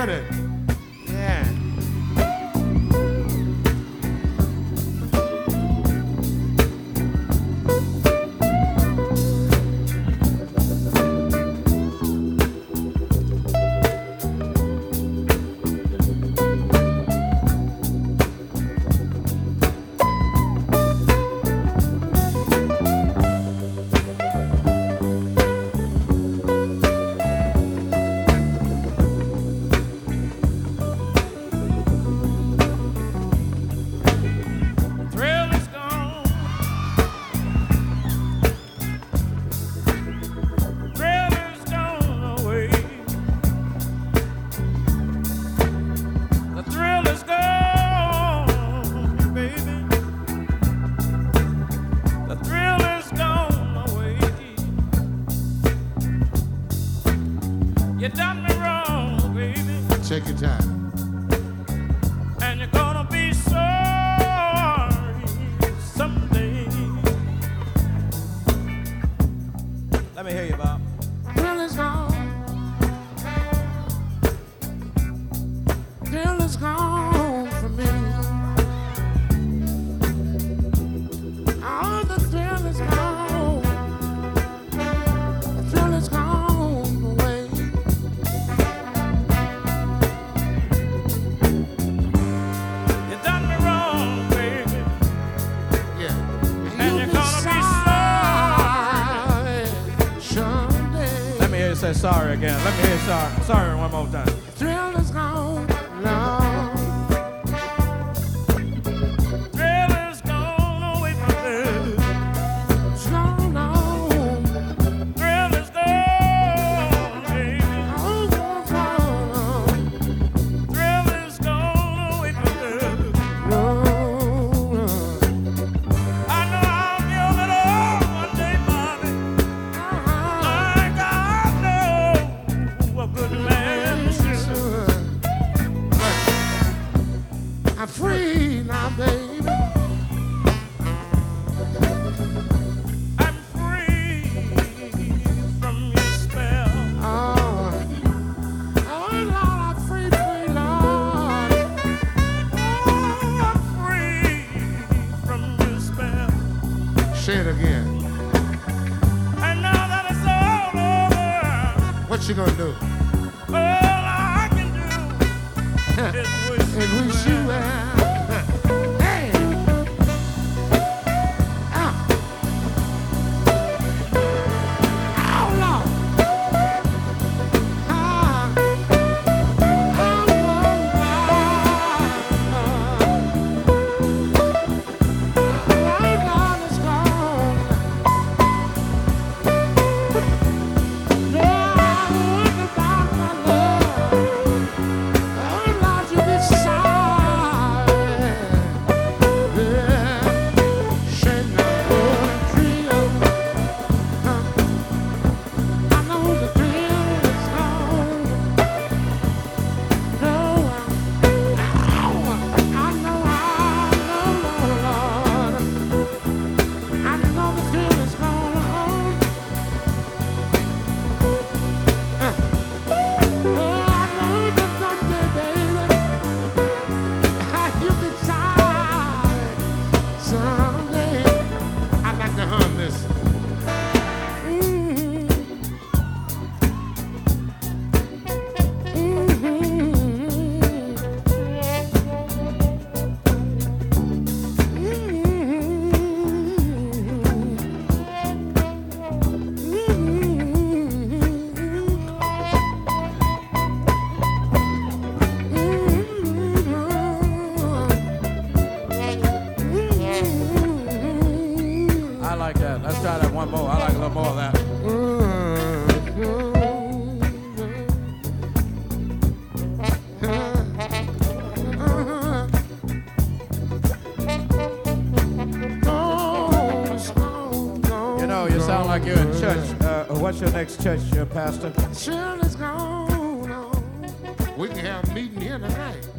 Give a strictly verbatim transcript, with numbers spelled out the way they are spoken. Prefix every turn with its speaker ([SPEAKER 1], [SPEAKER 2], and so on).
[SPEAKER 1] with it. Yeah.
[SPEAKER 2] You done me wrong, baby.
[SPEAKER 1] Take your time.
[SPEAKER 2] And you're gonna be sorry someday. Let me hear you, Bob.
[SPEAKER 1] Thrill is gone. Thrill is gone from me. All the thrill is gone. The thrill is gone.
[SPEAKER 2] Say sorry again. Let me hear sorry. Sorry one more time.
[SPEAKER 1] Thrill is gone. No.
[SPEAKER 2] Thrill is gone away from me.
[SPEAKER 1] It's gone on.
[SPEAKER 2] Thrill is gone, baby.
[SPEAKER 1] Oh, gone, gone.
[SPEAKER 2] Thrill is gone away from me.
[SPEAKER 1] No.
[SPEAKER 2] I know I'll give it all one day, Bobby.
[SPEAKER 1] Uh-huh.
[SPEAKER 2] My God, no. A good man should.
[SPEAKER 1] I'm free now, baby.
[SPEAKER 2] I'm free from your spell.
[SPEAKER 1] Oh, oh Lord, I'm free, free, Lord.
[SPEAKER 2] Oh, I'm free from your spell.
[SPEAKER 1] Say it again.
[SPEAKER 2] And now that it's all over,
[SPEAKER 1] What you gonna do?
[SPEAKER 2] all I can do is wish
[SPEAKER 1] And
[SPEAKER 2] you
[SPEAKER 1] wish you
[SPEAKER 2] well.
[SPEAKER 1] well. Hey! Ah! Oh, Lord! Ah! Oh, Lord, it's gone. No, I want to buy my love. Oh, Lord, you be sorry. Yeah. Shame not for the thrill. Huh. I know the thrill is gone. No, I, I know, I know, Lord. I know the thrill is gone. Uh. Oh, I know that someday, baby, you be sorry someday. I'd like to hum this. Mm-hmm.
[SPEAKER 2] I like that. Let's try that one more. I like a little more of that. You know, you sound like you're in church. Uh, what's your next church, uh, Pastor?
[SPEAKER 1] Sure, it's gone. We can have a meeting here tonight.